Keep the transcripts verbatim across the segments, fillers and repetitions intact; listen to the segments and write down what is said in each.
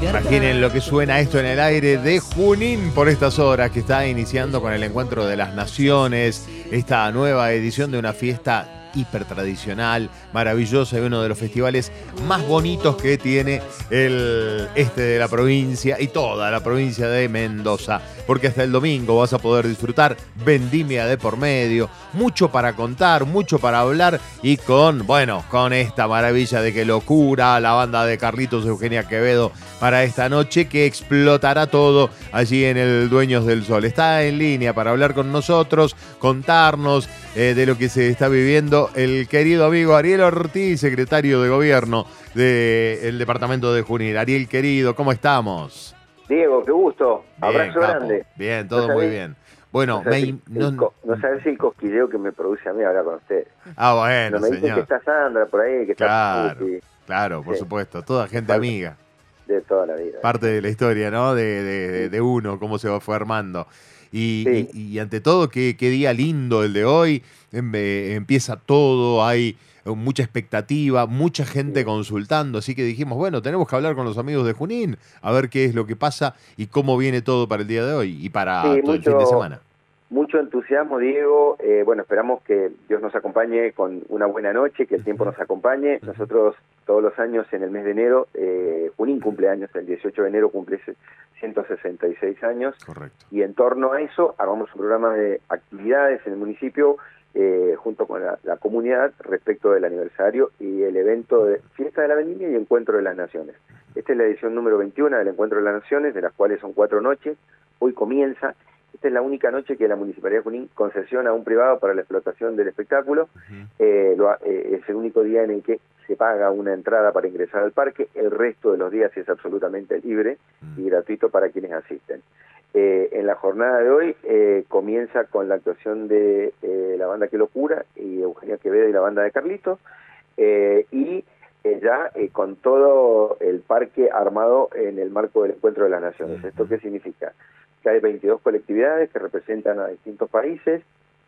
Imaginen lo que suena esto en el aire de Junín por estas horas, que está iniciando con el Encuentro de las Naciones, esta nueva edición de una fiesta hiper tradicional, maravillosa, y uno de los festivales más bonitos que tiene el este de la provincia y toda la provincia de Mendoza, porque hasta el domingo vas a poder disfrutar vendimia de por medio, mucho para contar, mucho para hablar, y con, bueno, con esta maravilla de Que Locura, la banda de Carlitos Eugenia Quevedo para esta noche, que explotará todo allí en el Dueños del Sol. Está en línea para hablar con nosotros, contarnos eh, de lo que se está viviendo el querido amigo Ariel Ortiz, secretario de Gobierno del departamento de Junín. Ariel, querido, ¿cómo estamos? Diego, qué gusto. Bien, Abrazo capo. grande. Bien, todo no muy sabés, bien. Bueno, no sabés, me, el, no, el, no sabés si el cosquilleo que me produce a mí hablar con usted. Ah, bueno, no me dicen señor. que está Sandra por ahí, que claro, está Puti. Claro, por sí. supuesto. Toda gente amiga. De toda la vida. Parte de la historia, ¿no? De, de, de uno, cómo se fue armando. Y, sí. y, y ante todo, qué, qué día lindo el de hoy. Eh, empieza todo, hay mucha expectativa, mucha gente sí. consultando. Así que dijimos, bueno, tenemos que hablar con los amigos de Junín, a ver qué es lo que pasa y cómo viene todo para el día de hoy y para sí, todo mucho, el fin de semana. Mucho entusiasmo, Diego. Eh, bueno, esperamos que Dios nos acompañe con una buena noche, que el tiempo nos acompañe. Nosotros todos los años en el mes de enero, eh, Junín cumple años, el dieciocho de enero cumple ciento sesenta y seis años. Correcto. Y en torno a eso, hagamos un programa de actividades en el municipio eh, junto con la, la comunidad respecto del aniversario y el evento de Fiesta de la Vendimia y Encuentro de las Naciones. Esta es la edición número veintiuno del Encuentro de las Naciones, de las cuales son cuatro noches. Hoy comienza. Esta es la única noche que la Municipalidad de Junín concesiona a un privado para la explotación del espectáculo. Uh-huh. eh, lo, eh, es el único día en el que se paga una entrada para ingresar al parque. El resto de los días es absolutamente libre uh-huh. y gratuito para quienes asisten. Eh, en la jornada de hoy eh, comienza con la actuación de eh, la banda Que Locura y Eugenia Quevedo y la banda de Carlitos. Eh, y eh, ya eh, con todo el parque armado en el marco del Encuentro de las Naciones. Uh-huh. ¿Esto qué significa? Que hay veintidós colectividades que representan a distintos países,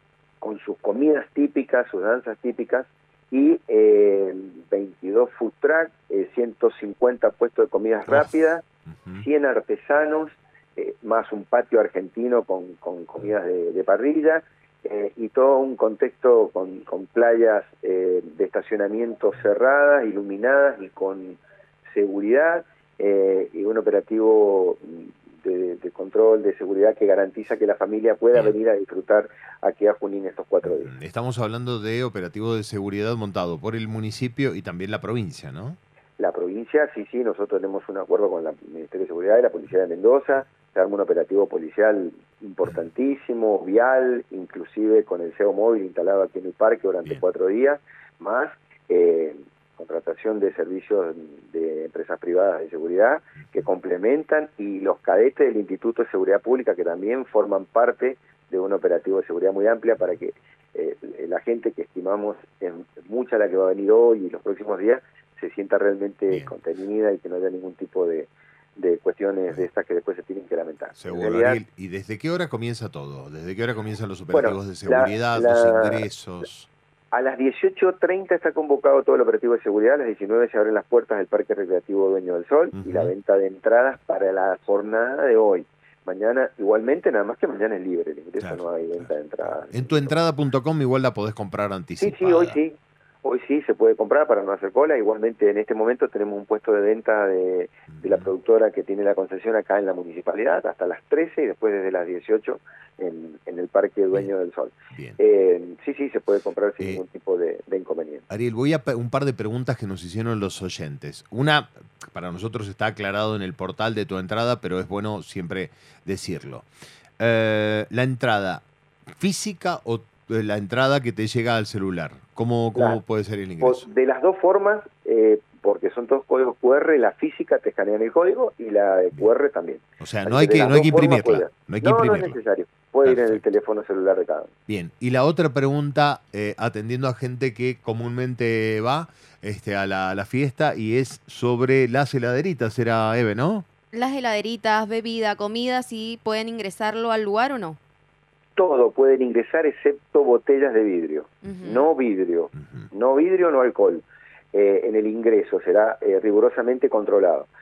con sus comidas típicas, sus danzas típicas, y eh, veintidós food truck, eh, ciento cincuenta puestos de comidas oh. rápidas, uh-huh. cien artesanos, eh, más un patio argentino con, con comidas de, de parrilla, eh, y todo un contexto con, con playas eh, de estacionamiento cerradas, iluminadas y con seguridad, eh, y un operativo De, de control, de seguridad que garantiza que la familia pueda Bien. venir a disfrutar aquí a Junín estos cuatro días. Estamos hablando de operativo de seguridad montado por el municipio y también la provincia, ¿no? La provincia, sí, sí, nosotros tenemos un acuerdo con el Ministerio de Seguridad y la Policía de Mendoza, se arma un operativo policial importantísimo, vial, inclusive con el C E O móvil instalado aquí en el parque durante Bien. cuatro días, más eh, contratación de servicios de empresas privadas de seguridad que complementan, y los cadetes del Instituto de Seguridad Pública que también forman parte de un operativo de seguridad muy amplia para que eh, la gente, que estimamos es mucha la que va a venir hoy y los próximos días, se sienta realmente Bien. contenida y que no haya ningún tipo de, de cuestiones de estas que después se tienen que lamentar. Seguro, realidad, Ariel. ¿Y desde qué hora comienza todo? ¿Desde qué hora comienzan los operativos bueno, de seguridad, la, los la, ingresos? A las dieciocho treinta está convocado todo el operativo de seguridad, a las diecinueve se abren las puertas del Parque Recreativo Dueño del Sol uh-huh. y la venta de entradas para la jornada de hoy. Mañana, igualmente, nada más que mañana es libre, el ingreso claro, no hay venta claro. de entradas. En tuentrada punto com igual la podés comprar anticipada. Sí, sí, hoy sí. Hoy sí se puede comprar para no hacer cola. Igualmente en este momento tenemos un puesto de venta de, de la productora que tiene la concesión acá en la municipalidad hasta las trece y después desde las dieciocho en, en el Parque Dueño Bien. del Sol. Bien. Eh, sí, sí, se puede comprar sin eh, ningún tipo de, de inconveniente. Ariel, voy a un par de preguntas que nos hicieron los oyentes. Una, para nosotros está aclarado en el portal de Tu Entrada, pero es bueno siempre decirlo. Eh, la entrada física o la entrada que te llega al celular. ¿Cómo, cómo la, puede ser el ingreso? De las dos formas, eh, porque son todos códigos cu erre, la física te escanean el código y la de cu erre también. O sea, no hay que, no hay que imprimirla. No, hay que no, imprimirla. no es necesario. Puede Perfecto. ir en el teléfono celular de cada uno. Bien. Y la otra pregunta, eh, atendiendo a gente que comúnmente va este, a, la, a la fiesta, y es sobre las heladeritas, era Eve, ¿no? Las heladeritas, bebida, comida, ¿sí pueden ingresarlo al lugar o no? Todo pueden ingresar excepto botellas de vidrio, uh-huh. no vidrio, uh-huh. no vidrio, no alcohol. Eh, en el ingreso será eh, rigurosamente controlado.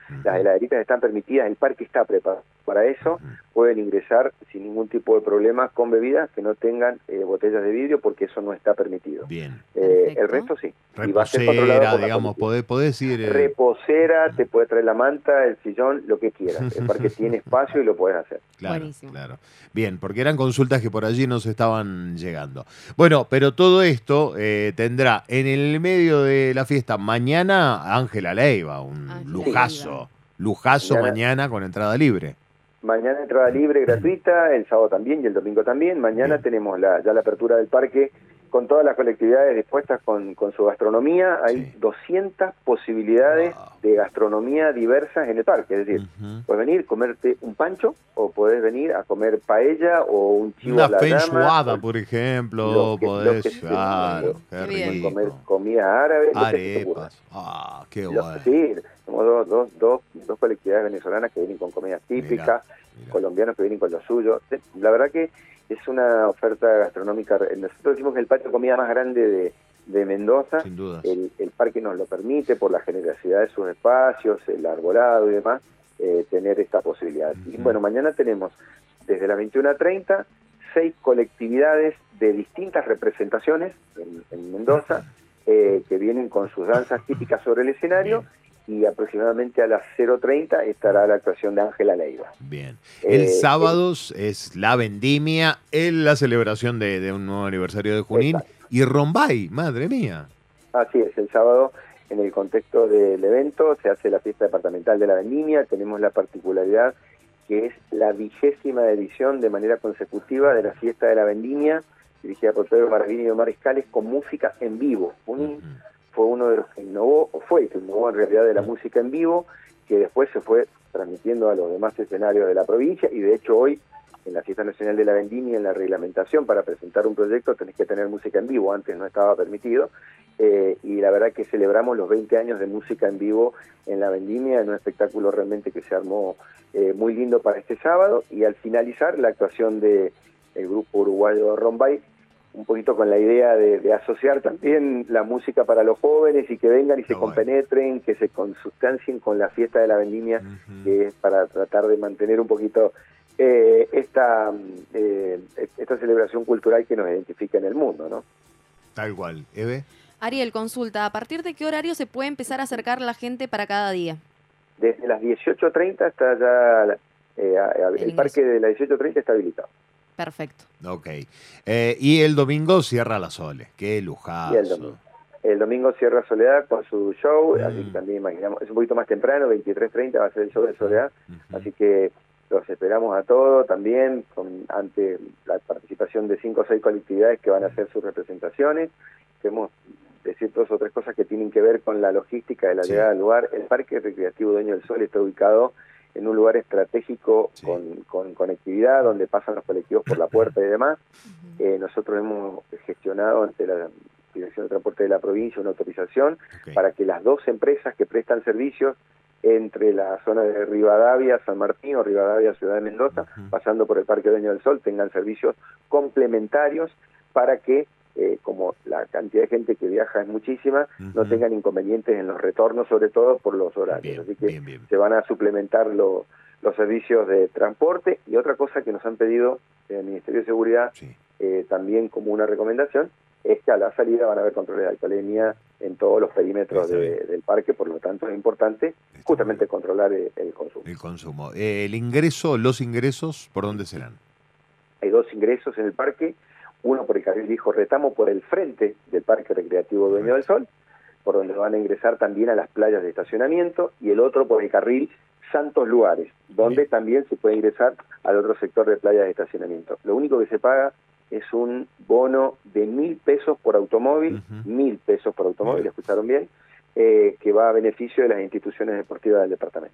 Uh-huh. Las heladeritas están permitidas, el parque está preparado para eso, Uh-huh. pueden ingresar sin ningún tipo de problema con bebidas que no tengan eh, botellas de vidrio, porque eso no está permitido. Bien. Eh, el resto sí. Y va a ser controlado Reposera, por la digamos, policía. podés, podés ir... eh, Reposera, te puede traer la manta, el sillón, lo que quieras. El parque tiene espacio y lo puedes hacer. Claro, Buenísimo. claro. Bien, porque eran consultas que por allí nos estaban llegando. Bueno, pero todo esto eh, tendrá en el medio de la fiesta mañana Ángela Leiva, un Ángela lujazo, Leiva. lujazo Mañana- mañana con entrada libre. Mañana entrada libre, gratuita, el sábado también y el domingo también. Mañana Bien. tenemos la, ya la apertura del parque con todas las colectividades dispuestas con, con su gastronomía. Hay Sí. doscientas posibilidades Wow. de gastronomía diversas en el parque. Es decir, Ujú. puedes venir a comerte un pancho o podés venir a comer paella o un chivo Una a la llama. fenchuada, o por ejemplo, lo que- lo podés, que se- claro, qué Qué bien. pueden comer rico. comida árabe, lo que se te ocurra. Arepas, ah, qué Lo- bueno. Sí, tenemos dos, dos, dos, dos colectividades venezolanas que vienen con comidas típicas, Mirá. colombianos que vienen con lo suyo. La verdad que es una oferta gastronómica. Nosotros decimos que el patio de comida más grande de, de Mendoza, Sin dudas. el, el parque nos lo permite por la generosidad de sus espacios, el arbolado y demás, eh, tener esta posibilidad. Y Ujú. bueno, mañana tenemos desde las veintiuna treinta seis colectividades de distintas representaciones en, en Mendoza, eh, que vienen con sus danzas típicas sobre el escenario. Y aproximadamente a las cero treinta estará la actuación de Ángela Leiva. Bien. El Eh, sábado es la vendimia, en la celebración de, de un nuevo aniversario de Junín. Exacto. Y Rombay, madre mía. Así es, el sábado, en el contexto del evento, se hace la fiesta departamental de la vendimia. Tenemos la particularidad que es la vigésima edición de manera consecutiva de la fiesta de la vendimia, dirigida por Pedro Maravini y Omar Escales, con música en vivo. Junín Ujú. fue uno de los que innovó, o fue el que innovó en realidad de la música en vivo, que después se fue transmitiendo a los demás escenarios de la provincia, y de hecho hoy, en la Fiesta Nacional de la Vendimia, en la reglamentación para presentar un proyecto tenés que tener música en vivo, antes no estaba permitido, eh, y la verdad que celebramos los veinte años de música en vivo en la Vendimia, en un espectáculo realmente que se armó eh, muy lindo para este sábado, y al finalizar la actuación de el grupo uruguayo Rombay, un poquito con la idea de, de asociar también la música para los jóvenes y que vengan y se Qué bueno. compenetren, que se consustancien con la fiesta de la vendimia, Ujú. que es para tratar de mantener un poquito eh, esta, eh, esta celebración cultural que nos identifica en el mundo, ¿no? Tal cual. Eve. Ariel, consulta, ¿a partir de qué horario se puede empezar a acercar la gente para cada día? Desde las dieciocho treinta está ya, eh, a- a- el, El parque ingreso. de las dieciocho treinta está habilitado. Perfecto. Ok. Eh, y el domingo cierra la Sole. Qué lujazo. Y el domingo. El domingo cierra Soledad con su show, Mm. así que también imaginamos, es un poquito más temprano, veintitrés treinta va a ser el show de Soledad, Ujú. así que los esperamos a todos también, con, ante la participación de cinco o seis colectividades que van a hacer sus representaciones. Queremos decir dos o tres cosas que tienen que ver con la logística de la Sí. llegada al lugar. El Parque Recreativo Dueño del Sol está ubicado en un lugar estratégico Sí. con, con conectividad, donde pasan los colectivos por la puerta y demás. Eh, nosotros hemos gestionado ante la Dirección de Transporte de la provincia una autorización Ok. para que las dos empresas que prestan servicios entre la zona de Rivadavia, San Martín o Rivadavia, Ciudad de Mendoza, Ujú. pasando por el Parque Dueño del Sol, tengan servicios complementarios para que, eh, como la cantidad de gente que viaja es muchísima, no Ujú. tengan inconvenientes en los retornos, sobre todo por los horarios. Bien, Así que bien, bien. se van a suplementar lo- los servicios de transporte. Y otra cosa que nos han pedido el Ministerio de Seguridad, Sí. eh, también como una recomendación, es que a la salida van a haber controles de alcoholemia en todos los perímetros Está de- bien. del parque, por lo tanto es importante Está justamente controlar el, el consumo. El consumo. Eh, el ingreso, los ingresos, ¿por dónde serán? Hay dos ingresos en el parque, uno por el carril Hijo Retamo, por el frente del Parque Recreativo Dueño del Sol, por donde van a ingresar también a las playas de estacionamiento, y el otro por el carril Santos Lugares, donde Bien. también se puede ingresar al otro sector de playas de estacionamiento. Lo único que se paga es un bono de mil pesos por automóvil, Ujú. mil pesos por automóvil, Bien. escucharon bien, eh, que va a beneficio de las instituciones deportivas del departamento.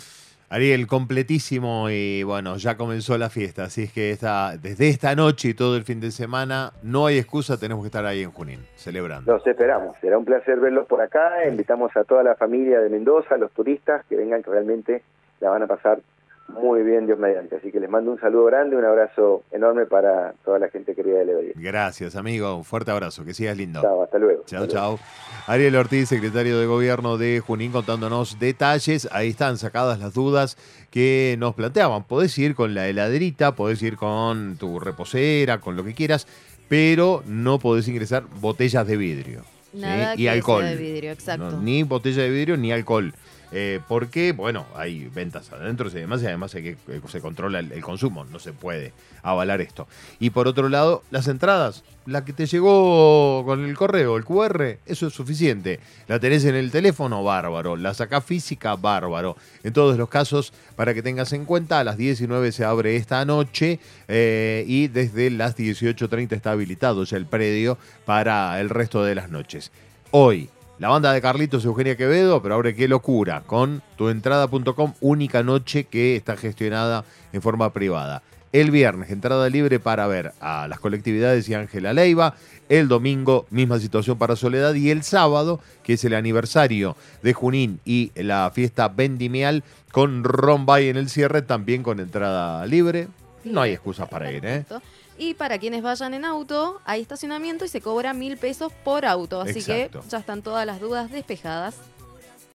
Ariel, completísimo y bueno, ya comenzó la fiesta, así es que esta, desde esta noche y todo el fin de semana, no hay excusa, tenemos que estar ahí en Junín, celebrando. Los esperamos, será un placer verlos por acá, invitamos a toda la familia de Mendoza, a los turistas, que vengan, que realmente la van a pasar Muy bien, Dios mediante. Así que les mando un saludo grande, un abrazo enorme para toda la gente querida de Levedía. Gracias, amigo. Un fuerte abrazo. Que sigas lindo. Chao, hasta luego. Chao, hasta chao. luego. Ariel Ortiz, secretario de Gobierno de Junín, contándonos detalles. Ahí están sacadas las dudas que nos planteaban. Podés ir con la heladerita, podés ir con tu reposera, con lo que quieras, pero no podés ingresar botellas de vidrio. Nada ¿sí? que Y alcohol. sea de vidrio, exacto. No, ni botella de vidrio ni alcohol. Eh, porque, bueno, hay ventas adentro y demás, y además hay que, eh, se controla el, el consumo, no se puede avalar esto. Y por otro lado, las entradas, la que te llegó con el correo, el cu erre, eso es suficiente. La tenés en el teléfono, bárbaro. La sacás física, bárbaro. En todos los casos, para que tengas en cuenta, a las diecinueve se abre esta noche eh, y desde las dieciocho treinta está habilitado ya el predio para el resto de las noches. Hoy, la banda de Carlitos Eugenia Quevedo, pero ahora qué locura, con tuentrada punto com, única noche que está gestionada en forma privada. El viernes, entrada libre para ver a las colectividades y Ángela Leiva. El domingo, misma situación para Soledad. Y el sábado, que es el aniversario de Junín y la fiesta vendimial, con Rombay en el cierre, también con entrada libre. No hay excusas para ir, ¿eh? Y para quienes vayan en auto, hay estacionamiento y se cobra mil pesos por auto. Así Exacto. que ya están todas las dudas despejadas.